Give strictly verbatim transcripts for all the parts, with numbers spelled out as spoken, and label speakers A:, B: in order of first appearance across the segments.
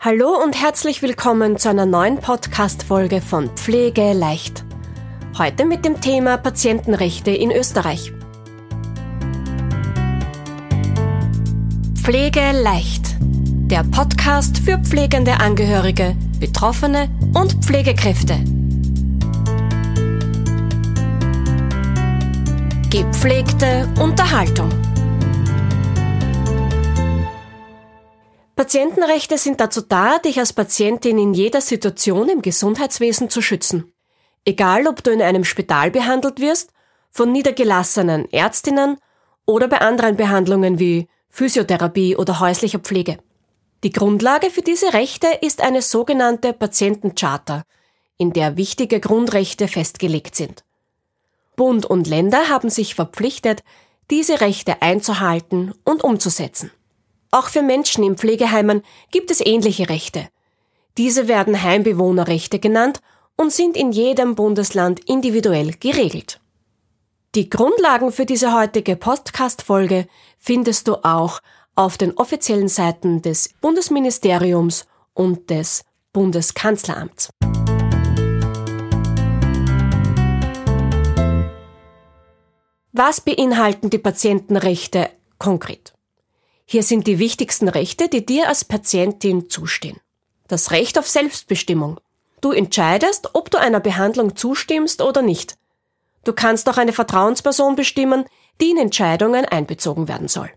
A: Hallo und herzlich willkommen zu einer neuen Podcast-Folge von Pflege leicht. Heute mit dem Thema Patientenrechte in Österreich. Pflege leicht. Der Podcast für pflegende Angehörige, Betroffene und Pflegekräfte. Gepflegte Unterhaltung. Patientenrechte sind dazu da, dich als Patientin in jeder Situation im Gesundheitswesen zu schützen. Egal, ob du in einem Spital behandelt wirst, von niedergelassenen Ärztinnen oder bei anderen Behandlungen wie Physiotherapie oder häuslicher Pflege. Die Grundlage für diese Rechte ist eine sogenannte Patientencharta, in der wichtige Grundrechte festgelegt sind. Bund und Länder haben sich verpflichtet, diese Rechte einzuhalten und umzusetzen. Auch für Menschen in Pflegeheimen gibt es ähnliche Rechte. Diese werden Heimbewohnerrechte genannt und sind in jedem Bundesland individuell geregelt. Die Grundlagen für diese heutige Podcast-Folge findest du auch auf den offiziellen Seiten des Bundesministeriums und des Bundeskanzleramts. Was beinhalten die Patientenrechte konkret? Hier sind die wichtigsten Rechte, die dir als Patientin zustehen. Das Recht auf Selbstbestimmung. Du entscheidest, ob du einer Behandlung zustimmst oder nicht. Du kannst auch eine Vertrauensperson bestimmen, die in Entscheidungen einbezogen werden soll.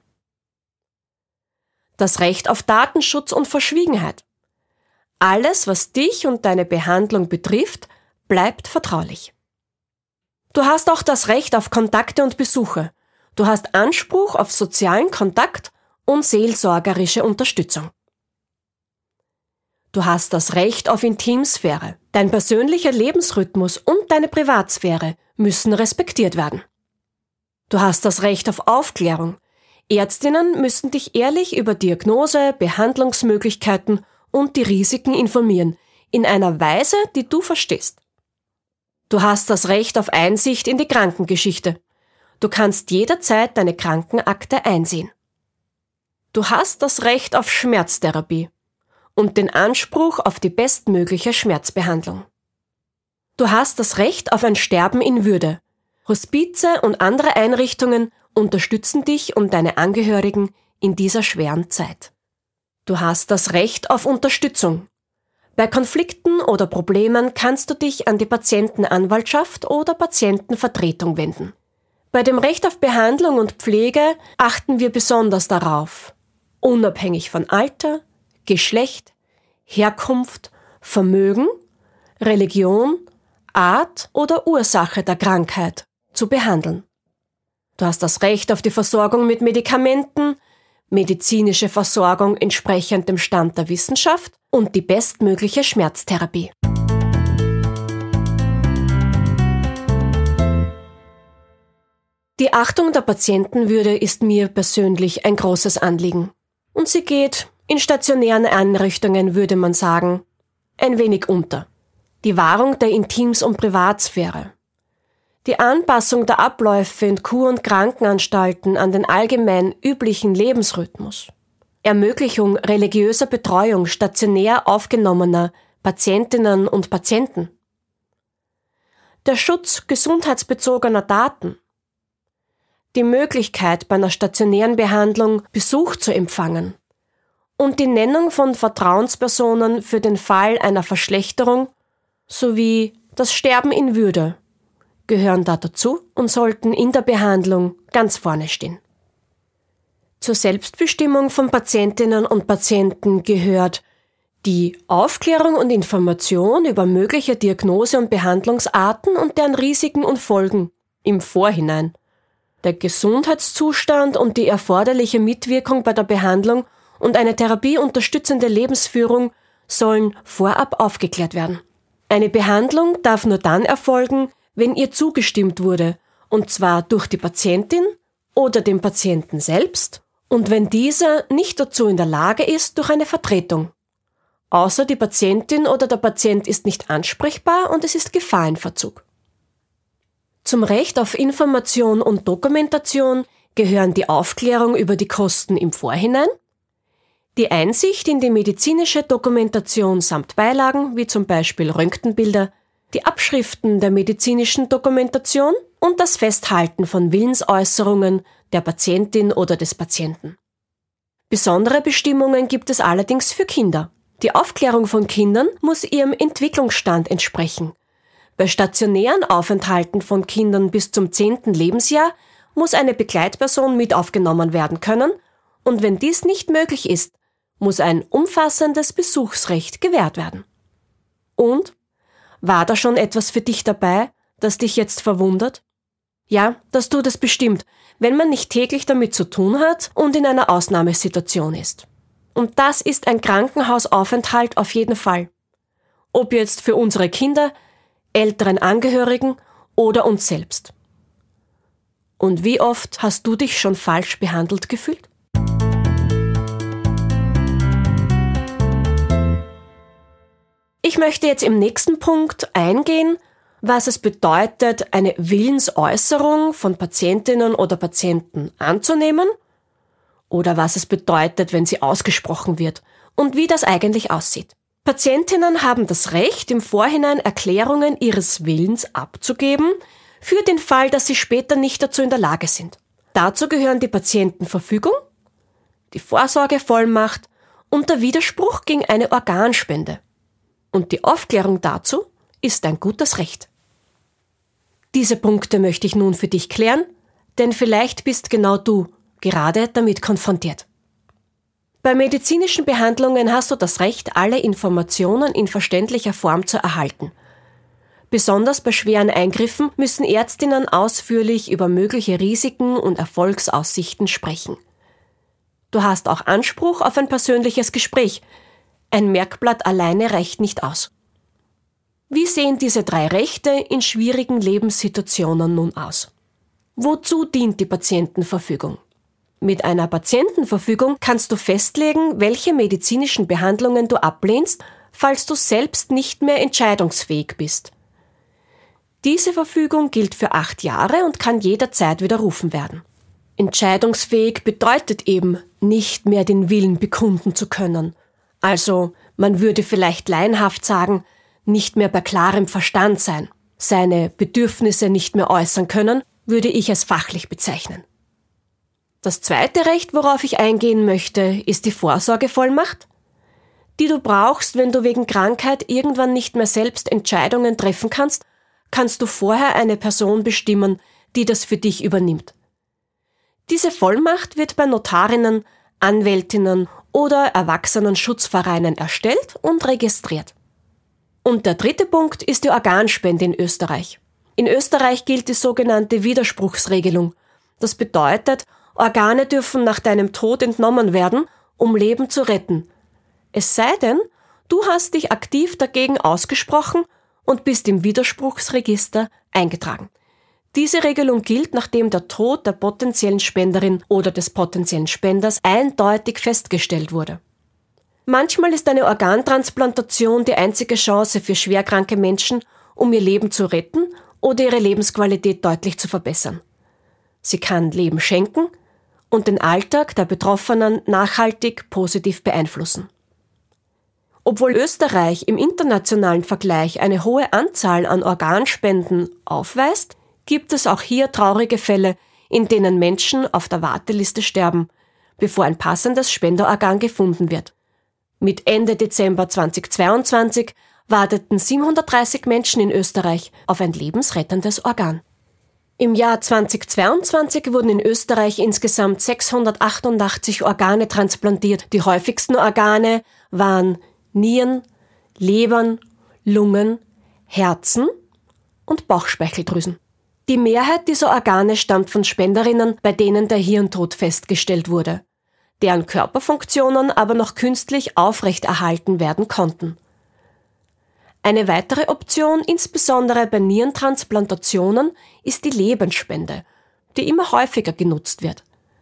A: Das Recht auf Datenschutz und Verschwiegenheit. Alles, was dich und deine Behandlung betrifft, bleibt vertraulich. Du hast auch das Recht auf Kontakte und Besuche. Du hast Anspruch auf sozialen Kontakt und seelsorgerische Unterstützung. Du hast das Recht auf Intimsphäre. Dein persönlicher Lebensrhythmus und deine Privatsphäre müssen respektiert werden. Du hast das Recht auf Aufklärung. Ärztinnen müssen dich ehrlich über Diagnose, Behandlungsmöglichkeiten und die Risiken informieren, in einer Weise, die du verstehst. Du hast das Recht auf Einsicht in die Krankengeschichte. Du kannst jederzeit deine Krankenakte einsehen. Du hast das Recht auf Schmerztherapie und den Anspruch auf die bestmögliche Schmerzbehandlung. Du hast das Recht auf ein Sterben in Würde. Hospize und andere Einrichtungen unterstützen dich und deine Angehörigen in dieser schweren Zeit. Du hast das Recht auf Unterstützung. Bei Konflikten oder Problemen kannst du dich an die Patientenanwaltschaft oder Patientenvertretung wenden. Bei dem Recht auf Behandlung und Pflege achten wir besonders darauf, unabhängig von Alter, Geschlecht, Herkunft, Vermögen, Religion, Art oder Ursache der Krankheit zu behandeln. Du hast das Recht auf die Versorgung mit Medikamenten, medizinische Versorgung entsprechend dem Stand der Wissenschaft und die bestmögliche Schmerztherapie. Die Achtung der Patientenwürde ist mir persönlich ein großes Anliegen. Und sie geht, in stationären Einrichtungen würde man sagen, ein wenig unter. Die Wahrung der Intims- und Privatsphäre. Die Anpassung der Abläufe in Kur- und Krankenanstalten an den allgemein üblichen Lebensrhythmus. Ermöglichung religiöser Betreuung stationär aufgenommener Patientinnen und Patienten. Der Schutz gesundheitsbezogener Daten. Die Möglichkeit, bei einer stationären Behandlung Besuch zu empfangen und die Nennung von Vertrauenspersonen für den Fall einer Verschlechterung sowie das Sterben in Würde gehören da dazu und sollten in der Behandlung ganz vorne stehen. Zur Selbstbestimmung von Patientinnen und Patienten gehört die Aufklärung und Information über mögliche Diagnose- und Behandlungsarten und deren Risiken und Folgen im Vorhinein. Der Gesundheitszustand und die erforderliche Mitwirkung bei der Behandlung und eine therapieunterstützende Lebensführung sollen vorab aufgeklärt werden. Eine Behandlung darf nur dann erfolgen, wenn ihr zugestimmt wurde, und zwar durch die Patientin oder den Patienten selbst und wenn dieser nicht dazu in der Lage ist, durch eine Vertretung. Außer die Patientin oder der Patient ist nicht ansprechbar und es ist Gefahr in Verzug. Zum Recht auf Information und Dokumentation gehören die Aufklärung über die Kosten im Vorhinein, Die Einsicht in die medizinische Dokumentation samt Beilagen, wie zum Beispiel Röntgenbilder, die Abschriften der medizinischen Dokumentation und das Festhalten von Willensäußerungen der Patientin oder des Patienten. Besondere Bestimmungen gibt es allerdings für Kinder. Die Aufklärung von Kindern muss ihrem Entwicklungsstand entsprechen. Bei stationären Aufenthalten von Kindern bis zum zehnten Lebensjahr muss eine Begleitperson mit aufgenommen werden können und wenn dies nicht möglich ist, muss ein umfassendes Besuchsrecht gewährt werden. Und? War da schon etwas für dich dabei, das dich jetzt verwundert? Ja, das tut es bestimmt, wenn man nicht täglich damit zu tun hat und in einer Ausnahmesituation ist. Und das ist ein Krankenhausaufenthalt auf jeden Fall. Ob jetzt für unsere Kinder, älteren Angehörigen oder uns selbst. Und wie oft hast du dich schon falsch behandelt gefühlt? Ich möchte jetzt im nächsten Punkt eingehen, was es bedeutet, eine Willensäußerung von Patientinnen oder Patienten anzunehmen oder was es bedeutet, wenn sie ausgesprochen wird und wie das eigentlich aussieht. Patientinnen haben das Recht, im Vorhinein Erklärungen ihres Willens abzugeben, für den Fall, dass sie später nicht dazu in der Lage sind. Dazu gehören die Patientenverfügung, die Vorsorgevollmacht und der Widerspruch gegen eine Organspende. Und die Aufklärung dazu ist ein gutes Recht. Diese Punkte möchte ich nun für dich klären, denn vielleicht bist genau du gerade damit konfrontiert. Bei medizinischen Behandlungen hast du das Recht, alle Informationen in verständlicher Form zu erhalten. Besonders bei schweren Eingriffen müssen Ärztinnen ausführlich über mögliche Risiken und Erfolgsaussichten sprechen. Du hast auch Anspruch auf ein persönliches Gespräch. Ein Merkblatt alleine reicht nicht aus. Wie sehen diese drei Rechte in schwierigen Lebenssituationen nun aus? Wozu dient die Patientenverfügung? Mit einer Patientenverfügung kannst du festlegen, welche medizinischen Behandlungen du ablehnst, falls du selbst nicht mehr entscheidungsfähig bist. Diese Verfügung gilt für acht Jahre und kann jederzeit widerrufen werden. Entscheidungsfähig bedeutet eben, nicht mehr den Willen bekunden zu können. Also, man würde vielleicht laienhaft sagen, nicht mehr bei klarem Verstand sein. Seine Bedürfnisse nicht mehr äußern können, würde ich als fachlich bezeichnen. Das zweite Recht, worauf ich eingehen möchte, ist die Vorsorgevollmacht, die du brauchst, wenn du wegen Krankheit irgendwann nicht mehr selbst Entscheidungen treffen kannst, kannst du vorher eine Person bestimmen, die das für dich übernimmt. Diese Vollmacht wird bei Notarinnen, Anwältinnen oder Erwachsenenschutzvereinen erstellt und registriert. Und der dritte Punkt ist die Organspende in Österreich. In Österreich gilt die sogenannte Widerspruchsregelung. Das bedeutet, Organe dürfen nach deinem Tod entnommen werden, um Leben zu retten. Es sei denn, du hast dich aktiv dagegen ausgesprochen und bist im Widerspruchsregister eingetragen. Diese Regelung gilt, nachdem der Tod der potenziellen Spenderin oder des potenziellen Spenders eindeutig festgestellt wurde. Manchmal ist eine Organtransplantation die einzige Chance für schwerkranke Menschen, um ihr Leben zu retten oder ihre Lebensqualität deutlich zu verbessern. Sie kann Leben schenken und den Alltag der Betroffenen nachhaltig positiv beeinflussen. Obwohl Österreich im internationalen Vergleich eine hohe Anzahl an Organspenden aufweist, gibt es auch hier traurige Fälle, in denen Menschen auf der Warteliste sterben, bevor ein passendes Spenderorgan gefunden wird. Mit Ende Dezember zweitausendzweiundzwanzig warteten siebenhundertdreißig Menschen in Österreich auf ein lebensrettendes Organ. Im Jahr zweitausendzweiundzwanzig wurden in Österreich insgesamt sechshundertachtundachtzig Organe transplantiert. Die häufigsten Organe waren Nieren, Lebern, Lungen, Herzen und Bauchspeicheldrüsen. Die Mehrheit dieser Organe stammt von Spenderinnen, bei denen der Hirntod festgestellt wurde, deren Körperfunktionen aber noch künstlich aufrechterhalten werden konnten. Eine weitere Option, insbesondere bei Nierentransplantationen, ist die Lebensspende, die immer häufiger genutzt wird.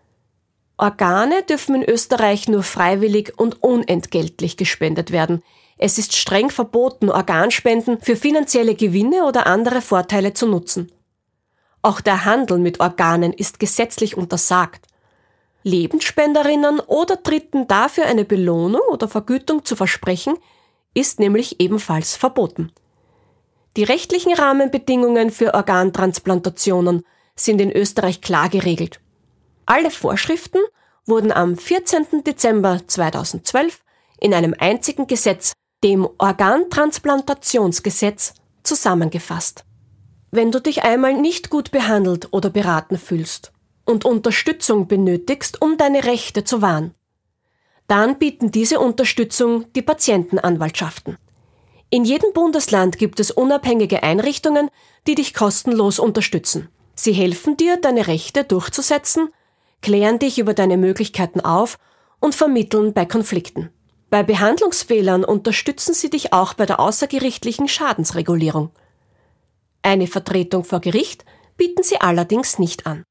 A: Organe dürfen in Österreich nur freiwillig und unentgeltlich gespendet werden. Es ist streng verboten, Organspenden für finanzielle Gewinne oder andere Vorteile zu nutzen. Auch der Handel mit Organen ist gesetzlich untersagt. Lebensspenderinnen oder Dritten dafür eine Belohnung oder Vergütung zu versprechen, ist nämlich ebenfalls verboten. Die rechtlichen Rahmenbedingungen für Organtransplantationen sind in Österreich klar geregelt. Alle Vorschriften wurden am vierzehnten Dezember zweitausendzwölf in einem einzigen Gesetz, dem Organtransplantationsgesetz, zusammengefasst. Wenn du dich einmal nicht gut behandelt oder beraten fühlst und Unterstützung benötigst, um deine Rechte zu wahren, dann bieten diese Unterstützung die Patientenanwaltschaften. In jedem Bundesland gibt es unabhängige Einrichtungen, die dich kostenlos unterstützen. Sie helfen dir, deine Rechte durchzusetzen, klären dich über deine Möglichkeiten auf und vermitteln bei Konflikten. Bei Behandlungsfehlern unterstützen sie dich auch bei der außergerichtlichen Schadensregulierung. Eine Vertretung vor Gericht bieten sie allerdings nicht an.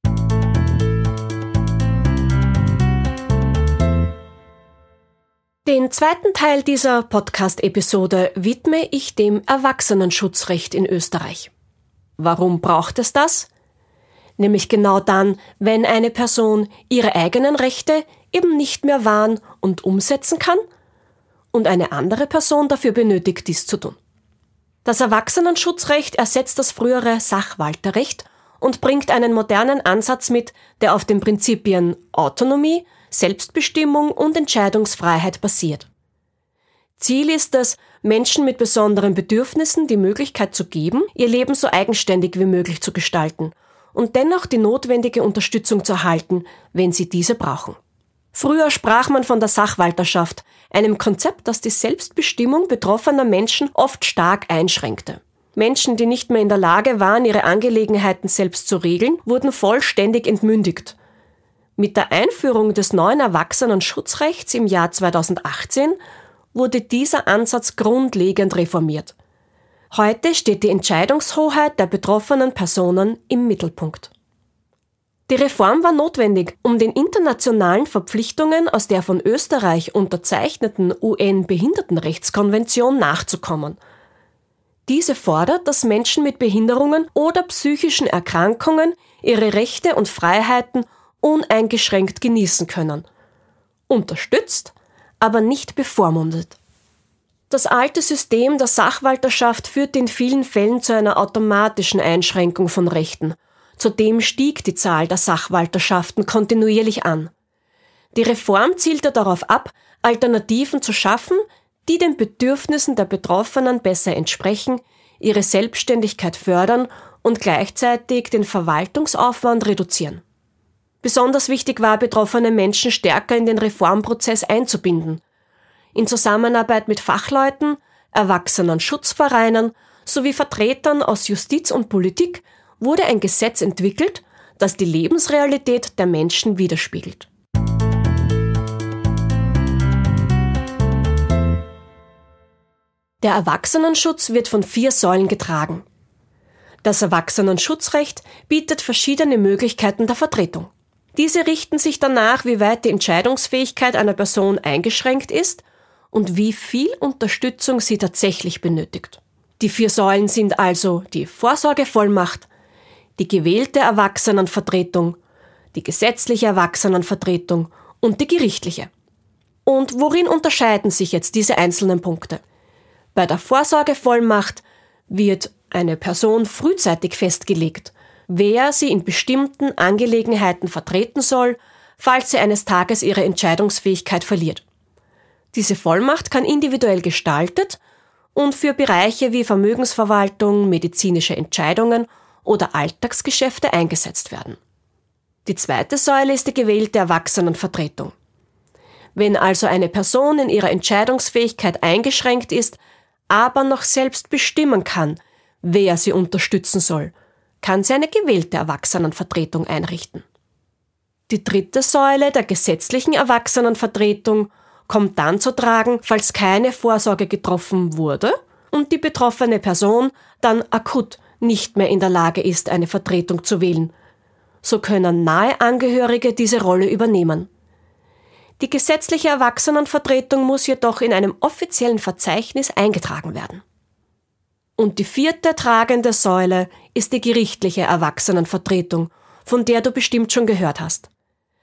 A: Den zweiten Teil dieser Podcast-Episode widme ich dem Erwachsenenschutzrecht in Österreich. Warum braucht es das? Nämlich genau dann, wenn eine Person ihre eigenen Rechte eben nicht mehr wahren und umsetzen kann und eine andere Person dafür benötigt, dies zu tun. Das Erwachsenenschutzrecht ersetzt das frühere Sachwalterrecht und bringt einen modernen Ansatz mit, der auf den Prinzipien Autonomie, Selbstbestimmung und Entscheidungsfreiheit basiert. Ziel ist es, Menschen mit besonderen Bedürfnissen die Möglichkeit zu geben, ihr Leben so eigenständig wie möglich zu gestalten und dennoch die notwendige Unterstützung zu erhalten, wenn sie diese brauchen. Früher sprach man von der Sachwalterschaft, einem Konzept, das die Selbstbestimmung betroffener Menschen oft stark einschränkte. Menschen, die nicht mehr in der Lage waren, ihre Angelegenheiten selbst zu regeln, wurden vollständig entmündigt. Mit der Einführung des neuen Erwachsenenschutzrechts im Jahr zweitausendachtzehn wurde dieser Ansatz grundlegend reformiert. Heute steht die Entscheidungshoheit der betroffenen Personen im Mittelpunkt. Die Reform war notwendig, um den internationalen Verpflichtungen aus der von Österreich unterzeichneten U N-Behindertenrechtskonvention nachzukommen. Diese fordert, dass Menschen mit Behinderungen oder psychischen Erkrankungen ihre Rechte und Freiheiten uneingeschränkt genießen können. Unterstützt, aber nicht bevormundet. Das alte System der Sachwalterschaft führte in vielen Fällen zu einer automatischen Einschränkung von Rechten. Zudem stieg die Zahl der Sachwalterschaften kontinuierlich an. Die Reform zielte darauf ab, Alternativen zu schaffen, die den Bedürfnissen der Betroffenen besser entsprechen, ihre Selbstständigkeit fördern und gleichzeitig den Verwaltungsaufwand reduzieren. Besonders wichtig war, betroffene Menschen stärker in den Reformprozess einzubinden. In Zusammenarbeit mit Fachleuten, Erwachsenenschutzvereinen sowie Vertretern aus Justiz und Politik wurde ein Gesetz entwickelt, das die Lebensrealität der Menschen widerspiegelt. Der Erwachsenenschutz wird von vier Säulen getragen. Das Erwachsenenschutzrecht bietet verschiedene Möglichkeiten der Vertretung. Diese richten sich danach, wie weit die Entscheidungsfähigkeit einer Person eingeschränkt ist und wie viel Unterstützung sie tatsächlich benötigt. Die vier Säulen sind also die Vorsorgevollmacht, die gewählte Erwachsenenvertretung, die gesetzliche Erwachsenenvertretung und die gerichtliche. Und worin unterscheiden sich jetzt diese einzelnen Punkte? Bei der Vorsorgevollmacht wird eine Person frühzeitig festgelegt, wer sie in bestimmten Angelegenheiten vertreten soll, falls sie eines Tages ihre Entscheidungsfähigkeit verliert. Diese Vollmacht kann individuell gestaltet und für Bereiche wie Vermögensverwaltung, medizinische Entscheidungen oder Alltagsgeschäfte eingesetzt werden. Die zweite Säule ist die gewählte Erwachsenenvertretung. Wenn also eine Person in ihrer Entscheidungsfähigkeit eingeschränkt ist, aber noch selbst bestimmen kann, wer sie unterstützen soll, kann sie eine gewählte Erwachsenenvertretung einrichten. Die dritte Säule der gesetzlichen Erwachsenenvertretung kommt dann zu tragen, falls keine Vorsorge getroffen wurde und die betroffene Person dann akut nicht mehr in der Lage ist, eine Vertretung zu wählen. So können nahe Angehörige diese Rolle übernehmen. Die gesetzliche Erwachsenenvertretung muss jedoch in einem offiziellen Verzeichnis eingetragen werden. Und die vierte tragende Säule ist die gerichtliche Erwachsenenvertretung, von der du bestimmt schon gehört hast.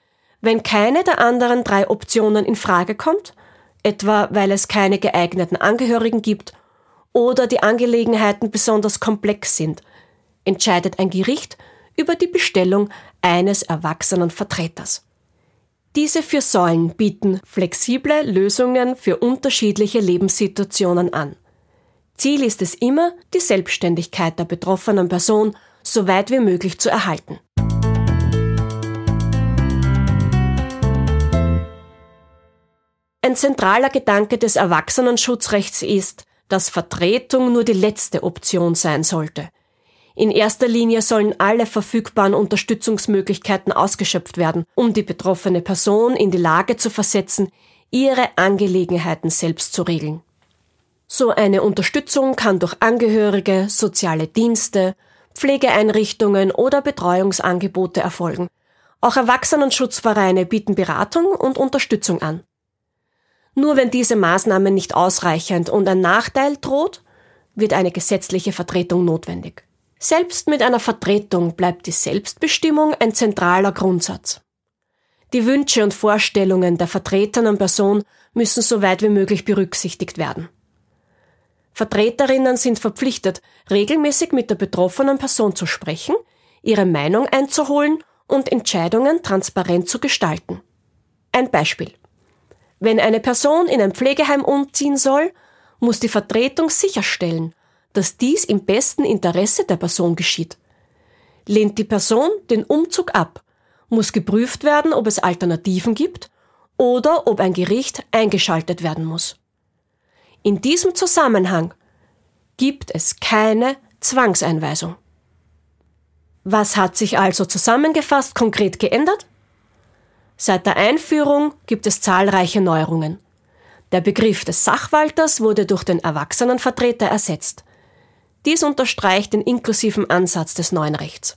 A: Wenn keine der anderen drei Optionen in Frage kommt, etwa weil es keine geeigneten Angehörigen gibt oder die Angelegenheiten besonders komplex sind, entscheidet ein Gericht über die Bestellung eines erwachsenen Vertreters. Diese vier Säulen bieten flexible Lösungen für unterschiedliche Lebenssituationen an. Ziel ist es immer, die Selbstständigkeit der betroffenen Person so weit wie möglich zu erhalten. Ein zentraler Gedanke des Erwachsenenschutzrechts ist, dass Vertretung nur die letzte Option sein sollte. In erster Linie sollen alle verfügbaren Unterstützungsmöglichkeiten ausgeschöpft werden, um die betroffene Person in die Lage zu versetzen, ihre Angelegenheiten selbst zu regeln. So eine Unterstützung kann durch Angehörige, soziale Dienste, Pflegeeinrichtungen oder Betreuungsangebote erfolgen. Auch Erwachsenenschutzvereine bieten Beratung und Unterstützung an. Nur wenn diese Maßnahmen nicht ausreichend und ein Nachteil droht, wird eine gesetzliche Vertretung notwendig. Selbst mit einer Vertretung bleibt die Selbstbestimmung ein zentraler Grundsatz. Die Wünsche und Vorstellungen der vertretenen Person müssen so weit wie möglich berücksichtigt werden. Vertreterinnen sind verpflichtet, regelmäßig mit der betroffenen Person zu sprechen, ihre Meinung einzuholen und Entscheidungen transparent zu gestalten. Ein Beispiel. Wenn eine Person in ein Pflegeheim umziehen soll, muss die Vertretung sicherstellen, dass dies im besten Interesse der Person geschieht. Lehnt die Person den Umzug ab, muss geprüft werden, ob es Alternativen gibt oder ob ein Gericht eingeschaltet werden muss. In diesem Zusammenhang gibt es keine Zwangseinweisung. Was hat sich also zusammengefasst konkret geändert? Seit der Einführung gibt es zahlreiche Neuerungen. Der Begriff des Sachwalters wurde durch den Erwachsenenvertreter ersetzt. Dies unterstreicht den inklusiven Ansatz des neuen Rechts.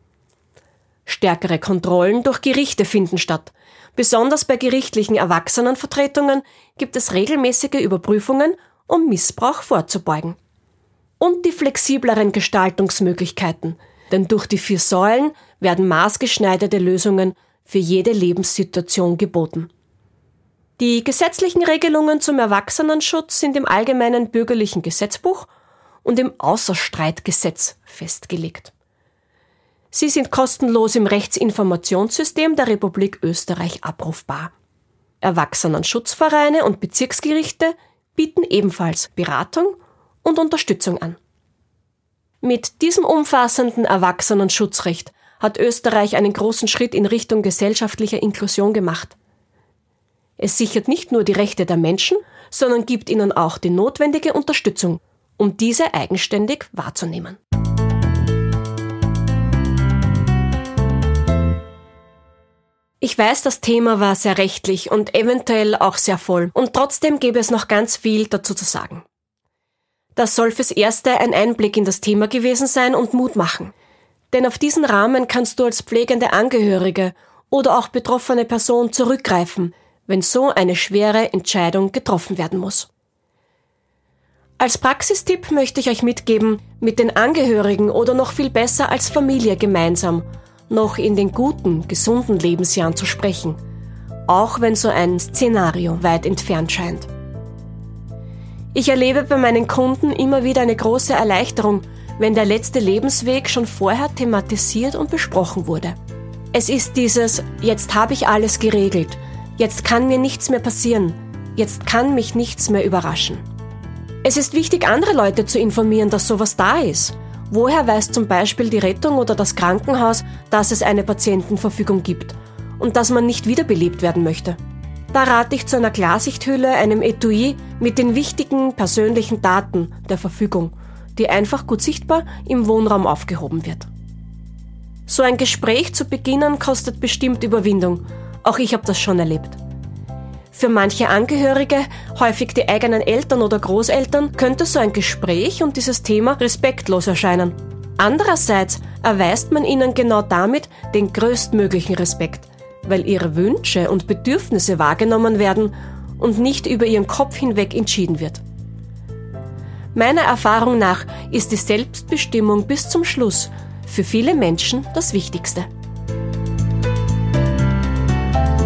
A: Stärkere Kontrollen durch Gerichte finden statt. Besonders bei gerichtlichen Erwachsenenvertretungen gibt es regelmäßige Überprüfungen, um Missbrauch vorzubeugen. Und die flexibleren Gestaltungsmöglichkeiten, denn durch die vier Säulen werden maßgeschneiderte Lösungen für jede Lebenssituation geboten. Die gesetzlichen Regelungen zum Erwachsenenschutz sind im Allgemeinen Bürgerlichen Gesetzbuch und im Außerstreitgesetz festgelegt. Sie sind kostenlos im Rechtsinformationssystem der Republik Österreich abrufbar. Erwachsenenschutzvereine und Bezirksgerichte bieten ebenfalls Beratung und Unterstützung an. Mit diesem umfassenden Erwachsenenschutzrecht hat Österreich einen großen Schritt in Richtung gesellschaftlicher Inklusion gemacht. Es sichert nicht nur die Rechte der Menschen, sondern gibt ihnen auch die notwendige Unterstützung, um diese eigenständig wahrzunehmen. Ich weiß, das Thema war sehr rechtlich und eventuell auch sehr voll, und trotzdem gäbe es noch ganz viel dazu zu sagen. Das soll fürs Erste ein Einblick in das Thema gewesen sein und Mut machen. Denn auf diesen Rahmen kannst du als pflegende Angehörige oder auch betroffene Person zurückgreifen, wenn so eine schwere Entscheidung getroffen werden muss. Als Praxistipp möchte ich euch mitgeben, mit den Angehörigen oder noch viel besser als Familie gemeinsam noch in den guten, gesunden Lebensjahren zu sprechen, auch wenn so ein Szenario weit entfernt scheint. Ich erlebe bei meinen Kunden immer wieder eine große Erleichterung, wenn der letzte Lebensweg schon vorher thematisiert und besprochen wurde. Es ist dieses, jetzt habe ich alles geregelt, jetzt kann mir nichts mehr passieren, jetzt kann mich nichts mehr überraschen. Es ist wichtig, andere Leute zu informieren, dass sowas da ist. Woher weiß zum Beispiel die Rettung oder das Krankenhaus, dass es eine Patientenverfügung gibt und dass man nicht wiederbelebt werden möchte? Da rate ich zu einer Klarsichthülle, einem Etui mit den wichtigen persönlichen Daten der Verfügung, die einfach gut sichtbar im Wohnraum aufgehoben wird. So ein Gespräch zu beginnen kostet bestimmt Überwindung. Auch ich habe das schon erlebt. Für manche Angehörige, häufig die eigenen Eltern oder Großeltern, könnte so ein Gespräch und dieses Thema respektlos erscheinen. Andererseits erweist man ihnen genau damit den größtmöglichen Respekt, weil ihre Wünsche und Bedürfnisse wahrgenommen werden und nicht über ihren Kopf hinweg entschieden wird. Meiner Erfahrung nach ist die Selbstbestimmung bis zum Schluss für viele Menschen das Wichtigste.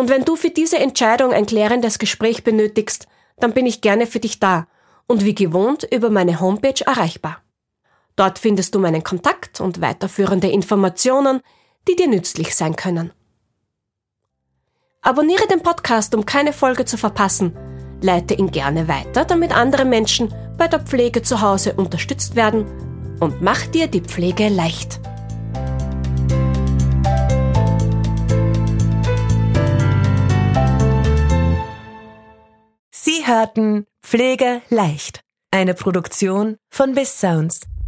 A: Und wenn du für diese Entscheidung ein klärendes Gespräch benötigst, dann bin ich gerne für dich da und wie gewohnt über meine Homepage erreichbar. Dort findest du meinen Kontakt und weiterführende Informationen, die dir nützlich sein können. Abonniere den Podcast, um keine Folge zu verpassen. Leite ihn gerne weiter, damit andere Menschen bei der Pflege zu Hause unterstützt werden, und mach dir die Pflege leicht.
B: Sie hörten Pflege leicht, eine Produktion von Biss Sounds.